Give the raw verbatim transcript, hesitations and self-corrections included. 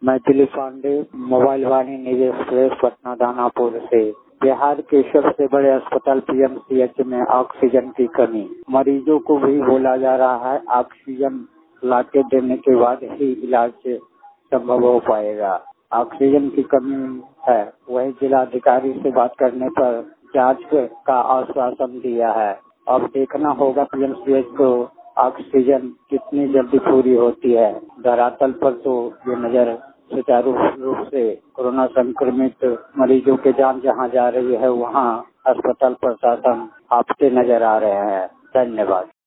मैं Dilip Pandey, mobile Vaani news express, Patna Danapur से। बिहार के सबसे बड़े अस्पताल पीएमसीएच में ऑक्सीजन की कमी। मरीजों को भी बोला जा रहा है ऑक्सीजन लाके देने के बाद ही इलाज संभव हो पाएगा। ऑक्सीजन की कमी है। वही जिलाधिकारी से बात करने पर जांच का आश्वासन दिया है। अब देखना होगा पीएमसीएच को ऑक्सीजन कितनी जल्दी पूरी होती है। धरातल पर तो ये नजर सुचारू रूप से कोरोना संक्रमित मरीजों के जान जहां जा रही है, वहां अस्पताल प्रशासन आपके नजर आ रहे हैं। धन्यवाद।